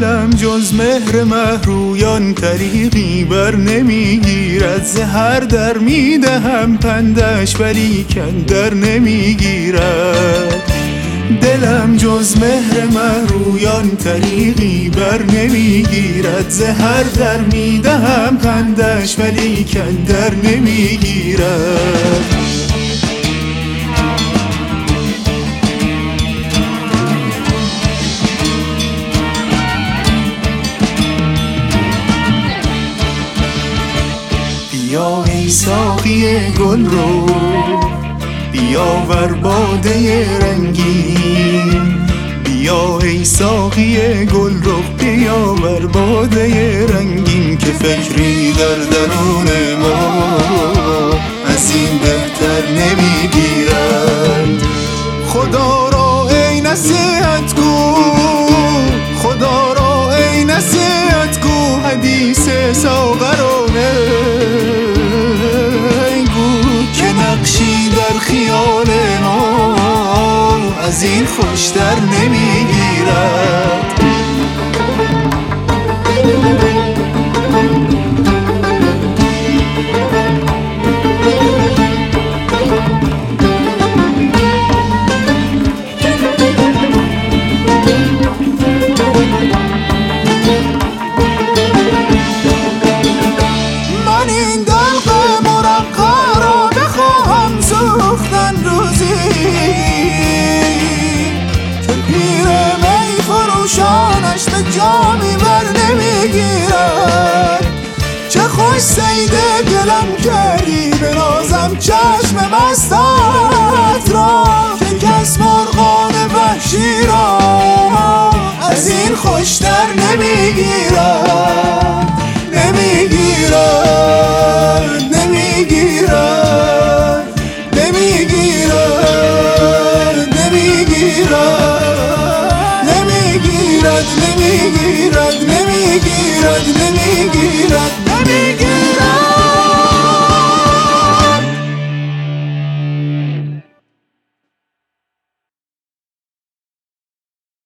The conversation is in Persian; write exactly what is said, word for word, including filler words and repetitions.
دلم جز مهر مهرویان طریقی بر نمیگیرد. زهر در میدهم پندش ولی کندر نمیگیرد. دلم جز مهر مهرویان طریقی بر نمیگیرد. زهر در میدهم پندش ولی کندر نمیگیرد. بیا ای ساقی گل رو بیاور باده رنگین. بیا ای ساقی گل رو بیاور باده رنگین. که فکری در درون ما از این بهتر نمیگیرد. خدا را ای نصیحت گو، خدا را ای نصیحت گو، حدیث ساغرانه نقشی در خیال ما از این خوشتر نمیگیرد. من این دلق مرقع را بخواهم سوختن روزی که پیر می فروشانش به جامی بر نمیگیرد. چه خوش صید دلم کردی بنازم چشم مستت را، که کس مرغان وحشی را از این خوشتر نمیگیرد. نمیگیرد نمیگیرد نمیگیرد نمیگیرد نمیگیرد نمیگیرد نمیگیرد نمیگیرد